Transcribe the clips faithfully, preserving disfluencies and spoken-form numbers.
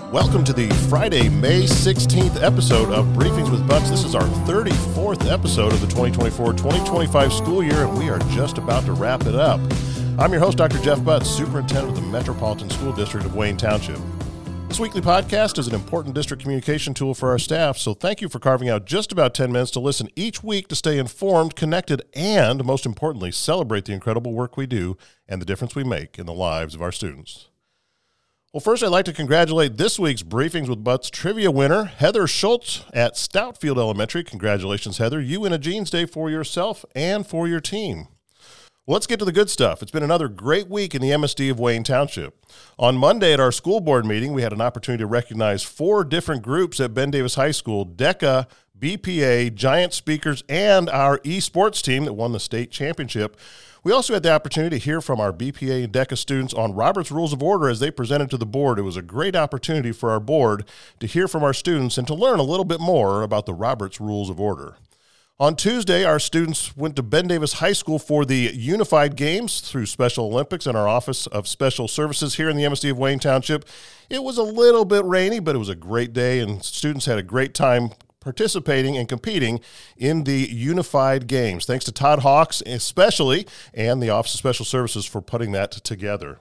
Welcome to the Friday, May sixteenth episode of Briefings with Butts. This is our thirty-fourth episode of the twenty twenty-four twenty twenty-five school year, and we are just about to wrap it up. I'm your host, Doctor Jeff Butts, Superintendent of the Metropolitan School District of Wayne Township. This weekly podcast is an important district communication tool for our staff, so thank you for carving out just about ten minutes to listen each week to stay informed, connected, and, most importantly, celebrate the incredible work we do and the difference we make in the lives of our students. Well, first, I'd like to congratulate this week's Briefings with Butts trivia winner, Heather Schultz at Stoutfield Elementary. Congratulations, Heather. You win a Jeans Day for yourself and for your team. Well, let's get to the good stuff. It's been another great week in the M S D of Wayne Township. On Monday at our school board meeting, we had an opportunity to recognize four different groups at Ben Davis High School: DECA, B P A, Giant Speakers, and our esports team that won the state championship. We also had the opportunity to hear from our B P A and DECA students on Robert's Rules of Order as they presented to the board. It was a great opportunity for our board to hear from our students and to learn a little bit more about the Robert's Rules of Order. On Tuesday, our students went to Ben Davis High School for the Unified Games through Special Olympics and our Office of Special Services here in the M S D of Wayne Township. It was a little bit rainy, but it was a great day, and students had a great time participating and competing in the Unified Games. Thanks to Todd Hawks especially and the Office of Special Services for putting that together.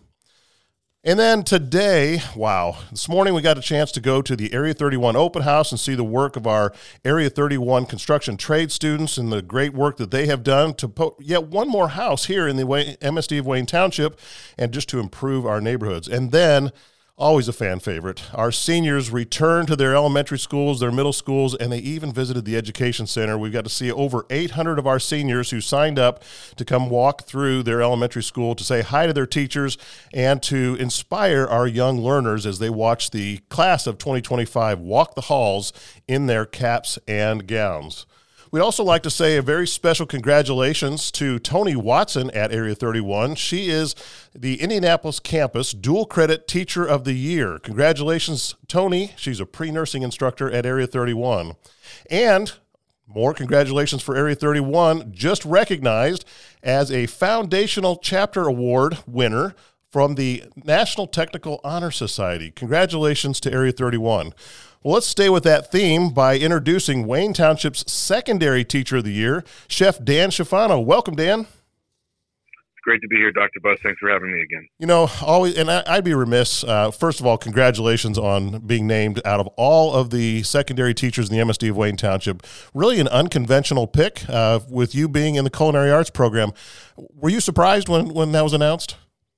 And then today, wow, this morning we got a chance to go to the Area thirty-one open house and see the work of our Area thirty-one construction trade students and the great work that they have done to put yet one more house here in the M S D of Wayne Township and just to improve our neighborhoods. And then, always a fan favorite, our seniors returned to their elementary schools, their middle schools, and they even visited the education center. We've got to see over eight hundred of our seniors who signed up to come walk through their elementary school to say hi to their teachers and to inspire our young learners as they watch the class of twenty twenty-five walk the halls in their caps and gowns. We'd also like to say a very special congratulations to Tony Watson at Area thirty-one. She is the Indianapolis campus dual credit teacher of the year. Congratulations, Tony. She's a pre-nursing instructor at Area thirty-one. And more congratulations for Area thirty-one, just recognized as a Foundational Chapter Award winner from the National Technical Honor Society. Congratulations to Area thirty-one. Well, let's stay with that theme by introducing Wayne Township's Secondary Teacher of the Year, Chef Dan Schifano. Welcome, Dan. It's great to be here, Doctor Butts. Thanks for having me again. You know, always, and I, I'd be remiss, uh, first of all, congratulations on being named out of all of the secondary teachers in the M S D of Wayne Township. Really an unconventional pick uh, with you being in the culinary arts program. Were you surprised when, when that was announced?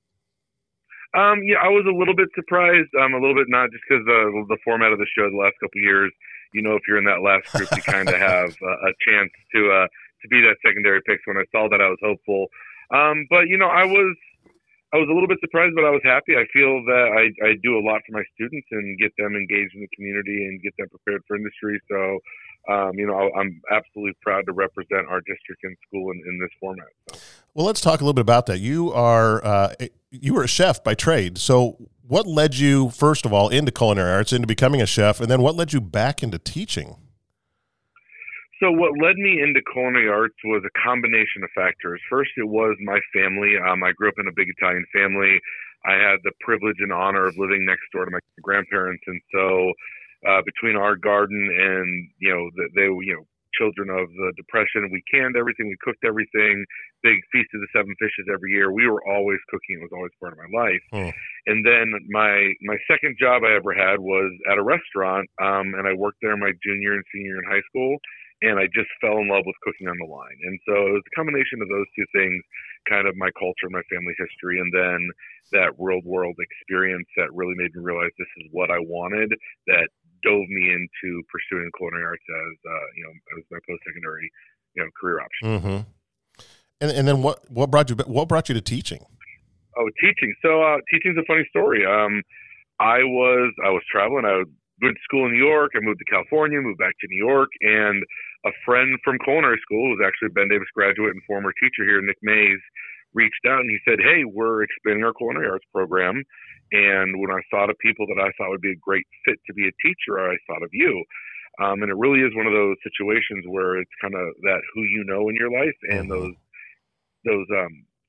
Um, yeah, I was a little bit surprised. Um, a little bit not just because uh, the format of the show the last couple of years. You know, if you're in that last group, you kind of have uh, a chance to uh, to be that secondary pick. So when I saw that, I was hopeful. Um, but you know, I was I was a little bit surprised, but I was happy. I feel that I, I do a lot for my students and get them engaged in the community and get them prepared for industry. So. Um, you know, I'm absolutely proud to represent our district and school in, in this format. So. Well, let's talk a little bit about that. You are uh, you were a chef by trade. So what led you, first of all, into culinary arts, into becoming a chef, and then what led you back into teaching? So what led me into culinary arts was a combination of factors. First, it was my family. Um, I grew up in a big Italian family. I had the privilege and honor of living next door to my grandparents, and so Uh, between our garden and, you know, the, they were, you know, children of the Depression, we canned everything, we cooked everything, big Feast of the Seven Fishes every year. We were always cooking. It was always part of my life. Hmm. And then my, my second job I ever had was at a restaurant, um, and I worked there my junior and senior in high school, and I just fell in love with cooking on the line. And so it was a combination of those two things, kind of my culture, my family history, and then that real world experience that really made me realize this is what I wanted, that dove me into pursuing culinary arts as uh, you know as my post-secondary you know career option. Mm-hmm. And and then what what brought you what brought you to teaching? Oh, teaching. So uh, teaching's a funny story. Um, I was I was traveling. I went to school in New York. I moved to California, moved back to New York, and a friend from culinary school, who was actually a Ben Davis graduate and former teacher here, Nick Mays, reached out and he said, "Hey, we're expanding our culinary arts program. And when I thought of people that I thought would be a great fit to be a teacher, I thought of you." Um, and it really is one of those situations where it's kind of that who you know in your life and mm-hmm. those those um,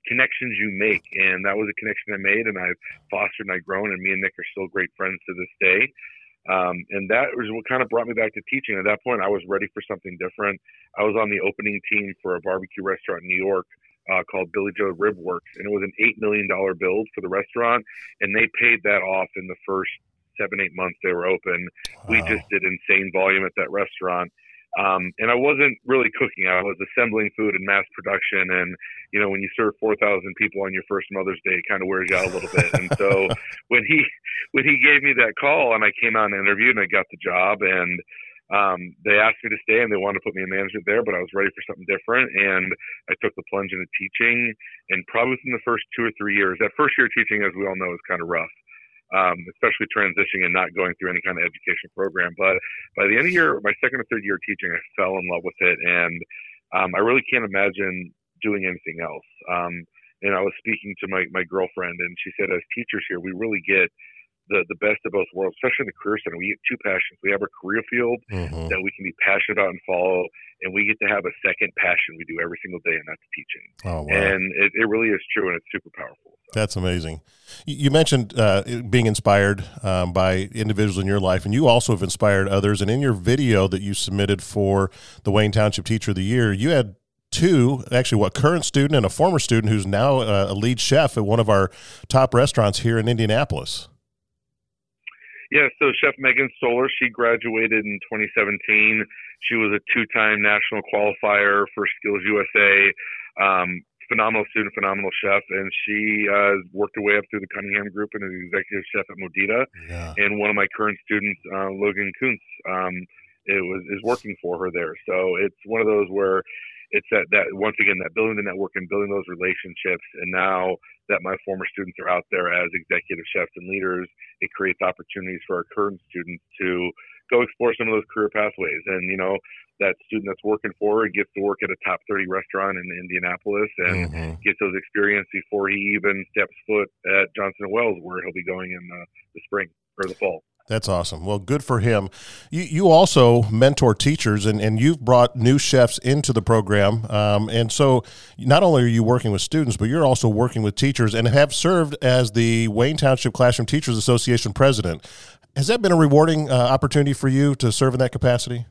connections you make, and that was a connection I made, and I've fostered and I've grown, and me and Nick are still great friends to this day. Um, and that was what kind of brought me back to teaching. At that point, I was ready for something different. I was on the opening team for a barbecue restaurant in New York uh, called Billy Joe Rib Works, and it was an eight million dollars build for the restaurant, and they paid that off in the first seven, eight months they were open. Wow. We just did insane volume at that restaurant. Um, and I wasn't really cooking. I was assembling food in mass production. And, you know, when you serve four thousand people on your first Mother's Day, it kind of wears you out a little bit. And so when he, when he gave me that call and I came out and interviewed and I got the job, and um, they asked me to stay and they wanted to put me in management there, but I was ready for something different. And I took the plunge into teaching, and probably within the first two or three years, that first year of teaching, as we all know, is kind of rough. Um, especially transitioning and not going through any kind of education program. But by the end of the year, my second or third year of teaching, I fell in love with it. And um, I really can't imagine doing anything else. Um, and I was speaking to my, my girlfriend, and she said, as teachers here, we really get the, the best of both worlds, especially in the Career Center. We get two passions. We have a career field mm-hmm. that we can be passionate about and follow, and we get to have a second passion we do every single day, and that's teaching. Oh, wow. And it, it really is true, and it's super powerful. That's amazing. You mentioned uh, being inspired um, by individuals in your life, and you also have inspired others. And in your video that you submitted for the Wayne Township Teacher of the Year, you had two, actually, what, current student and a former student who's now uh, a lead chef at one of our top restaurants here in Indianapolis. Yeah, so Chef Megan Stoller, she graduated in twenty seventeen. She was a two-time national qualifier for Skills U S A. Um, phenomenal student, phenomenal chef, and she uh, worked her way up through the Cunningham Group and is executive chef at Modita. Yeah. And one of my current students, uh, Logan Kuntz, um, it was is working for her there. So it's one of those where it's that, that once again, that building the network and building those relationships. And now that my former students are out there as executive chefs and leaders, it creates opportunities for our current students to go explore some of those career pathways. And, you know, that student that's working for her gets to work at a top thirty restaurant in Indianapolis and mm-hmm. gets those experience before he even steps foot at Johnson and Wales, where he'll be going in the, the spring or the fall. That's awesome. Well, good for him. You you also mentor teachers, and, and you've brought new chefs into the program. Um, and so not only are you working with students, but you're also working with teachers and have served as the Wayne Township Classroom Teachers Association president. Has that been a rewarding uh, opportunity for you to serve in that capacity?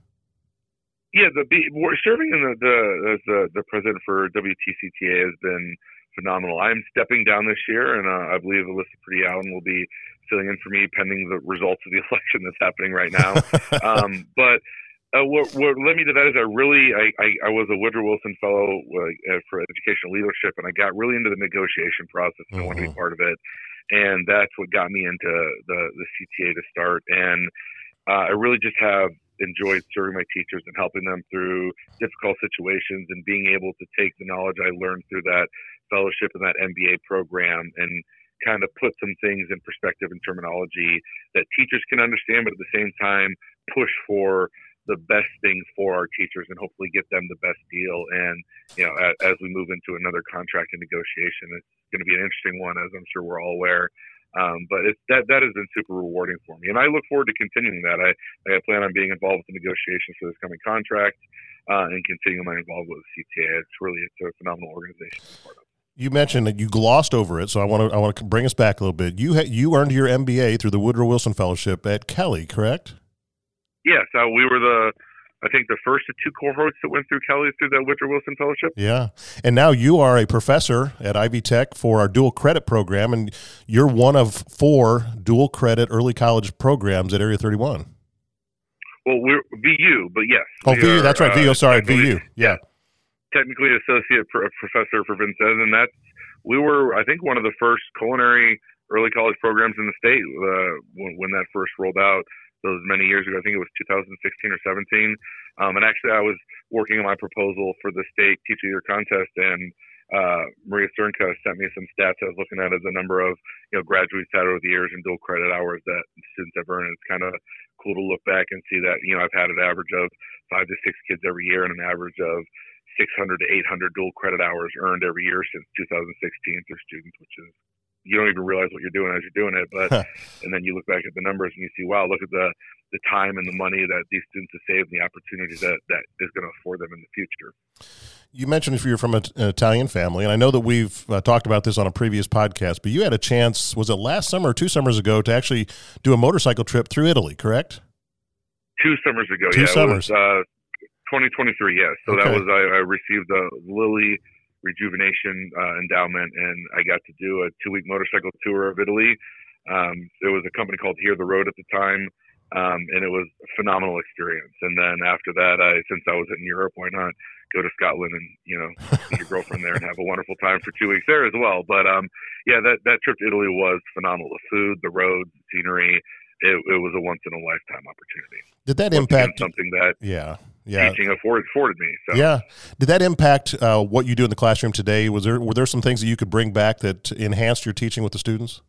Yeah, the serving in the, the as the, the president for W T C T A has been phenomenal. I'm stepping down this year, and uh, I believe Alyssa Pretty Allen will be filling in for me pending the results of the election that's happening right now. um, but uh, what, what led me to that is I really I, I, I was a Woodrow Wilson Fellow uh, for Educational Leadership, and I got really into the negotiation process and mm-hmm. I wanted to be part of it. And that's what got me into the, the C T A to start. And uh, I really just have enjoyed serving my teachers and helping them through difficult situations and being able to take the knowledge I learned through that fellowship and that M B A program and kind of put some things in perspective and terminology that teachers can understand, but at the same time push for the best things for our teachers and hopefully get them the best deal. And, you know, as, as we move into another contract and negotiation, it's going to be an interesting one, as I'm sure we're all aware. Um, but it's, that that has been super rewarding for me, and I look forward to continuing that. I, I plan on being involved with the negotiations for this coming contract uh, and continuing my involvement with the C T A. It's really it's a phenomenal organization to be part of. You mentioned that you glossed over it, so I want to I want to bring us back a little bit. You ha- you earned your M B A through the Woodrow Wilson Fellowship at Kelly, correct? Yes, uh, we were the. I think the first of two cohorts that went through Kelly through that Woodrow Wilson Fellowship. Yeah. And now you are a professor at Ivy Tech for our dual credit program, and you're one of four dual credit early college programs at Area thirty-one. Well, we're V U, but yes. Oh, V U, are, that's right, V U, uh, sorry, V U, yeah. Technically associate pro- professor for Vincennes, and that's, we were, I think, one of the first culinary early college programs in the state uh, when, when that first rolled out. Those many years ago, I think it was two thousand sixteen or seventeen. Um, and actually, I was working on my proposal for the state Teacher of the Year contest, and uh, Maria Sternka sent me some stats I was looking at as a number of, you know, graduates had over the years and dual credit hours that students have earned. It's kind of cool to look back and see that, you know, I've had an average of five to six kids every year and an average of six hundred to eight hundred dual credit hours earned every year since two thousand sixteen through students, which is you don't even realize what you're doing as you're doing it. But and then you look back at the numbers and you see, wow, look at the the time and the money that these students have saved and the opportunity that that is going to afford them in the future. You mentioned if you're from an Italian family, and I know that we've uh, talked about this on a previous podcast, but you had a chance, was it last summer or two summers ago, to actually do a motorcycle trip through Italy, correct? Two summers ago, two yeah. Summers. It was uh, twenty twenty-three, yes. So okay. that was, I, I received a Lilly Rejuvenation uh, endowment, and I got to do a two-week motorcycle tour of Italy. Um, it was a company called Hear the Road at the time, um, and it was a phenomenal experience. And then after that, I, since I was in Europe, why not go to Scotland and, you know, see your girlfriend there and have a wonderful time for two weeks there as well. But, um, yeah, that, that trip to Italy was phenomenal. The food, the roads, the scenery, it, it was a once-in-a-lifetime opportunity. Did that Once impact again, something that yeah, yeah. teaching afforded, afforded me? So. Yeah. Did that impact uh, what you do in the classroom today? Was there Were there some things that you could bring back that enhanced your teaching with the students?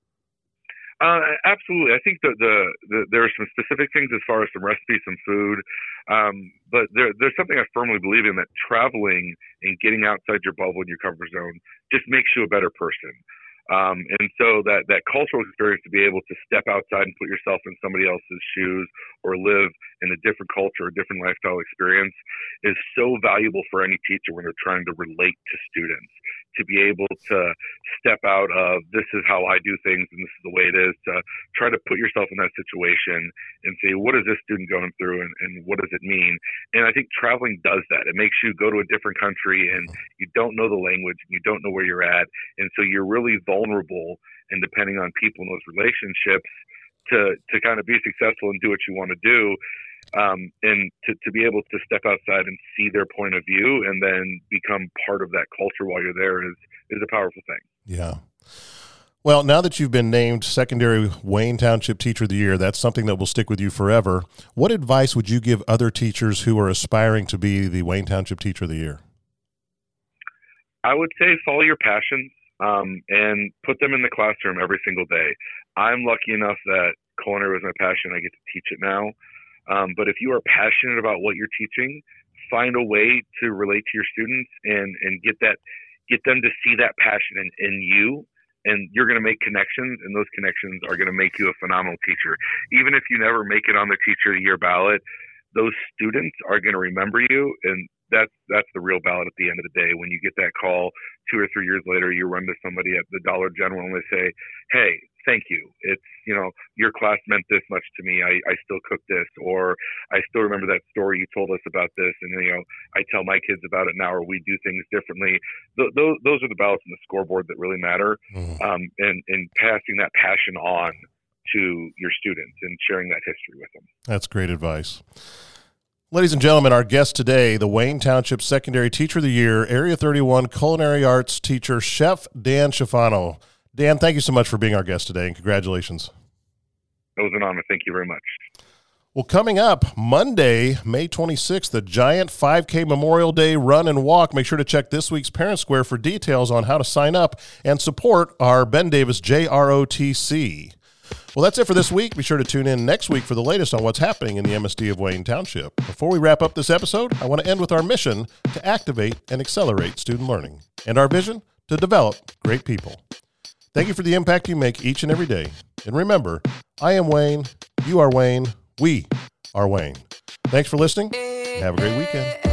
Uh, absolutely. I think that the, the there are some specific things as far as some recipes, some food, um, but there, there's something I firmly believe in, that traveling and getting outside your bubble and your comfort zone just makes you a better person. Um, and so that, that cultural experience, to be able to step outside and put yourself in somebody else's shoes or live in a different culture, a different lifestyle experience, is so valuable for any teacher when they're trying to relate to students. To be able to step out of, this is how I do things and this is the way it is, to try to put yourself in that situation and say, what is this student going through and, and what does it mean? And I think traveling does that. It makes you go to a different country and you don't know the language and you don't know where you're at. And so you're really vulnerable, and depending on people in those relationships, to, to kind of be successful and do what you want to do. Um, and to, to be able to step outside and see their point of view and then become part of that culture while you're there is, is a powerful thing. Yeah. Well, now that you've been named Secondary Wayne Township Teacher of the Year, that's something that will stick with you forever. What advice would you give other teachers who are aspiring to be the Wayne Township Teacher of the Year? I would say follow your passions um, and put them in the classroom every single day. I'm lucky enough that culinary was my passion. I get to teach it now. Um, but if you are passionate about what you're teaching, find a way to relate to your students and, and get that, get them to see that passion in, in you, and you're going to make connections, and those connections are going to make you a phenomenal teacher. Even if you never make it on the Teacher of the Year ballot, those students are going to remember you, and that's that's the real ballot at the end of the day. When you get that call two or three years later, you run to somebody at the Dollar General and they say, hey, thank you. It's, you know, your class meant this much to me. I, I still cook this, or I still remember that story you told us about this. And, you know, I tell my kids about it now, or we do things differently. Th- those, those are the ballots in the scoreboard that really matter. Mm-hmm. Um, and, and passing that passion on to your students and sharing that history with them. That's great advice. Ladies and gentlemen, our guest today, the Wayne Township Secondary Teacher of the Year, Area thirty-one Culinary Arts teacher, Chef Dan Schifano. Dan, thank you so much for being our guest today, and congratulations. It was an honor. Thank you very much. Well, coming up Monday, May twenty-sixth, the Giant five K Memorial Day Run and Walk. Make sure to check this week's Parent Square for details on how to sign up and support our Ben Davis J R O T C. Well, that's it for this week. Be sure to tune in next week for the latest on what's happening in the M S D of Wayne Township. Before we wrap up this episode, I want to end with our mission to activate and accelerate student learning, and our vision to develop great people. Thank you for the impact you make each and every day. And remember, I am Wayne, you are Wayne, we are Wayne. Thanks for listening. Have a great weekend.